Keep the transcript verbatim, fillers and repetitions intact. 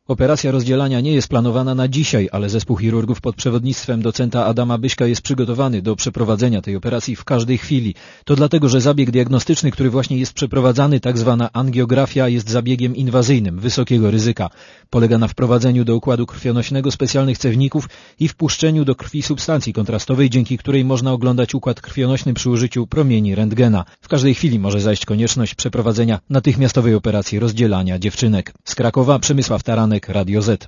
Operacja rozdzielania nie jest planowana na dzisiaj, ale zespół chirurgów pod przewodnictwem docenta Adama Byśka jest przygotowany do przeprowadzenia tej operacji w każdej chwili. To dlatego, że zabieg diagnostyczny, który właśnie jest przeprowadzany, tak zwana angiografia, jest zabiegiem inwazyjnym, wysokiego ryzyka. Polega na wprowadzeniu do układu krwionośnego specjalnych cewników i wpuszczeniu do krwi substancji kontrastowej, dzięki której można oglądać układ krwionośny przy użyciu promieni rentgena. W każdej chwili może zajść konieczność przeprowadzenia natychmiastowej operacji rozdzielania dziewczynek. Z Krakowa Przemysław Taranek, Radio Z.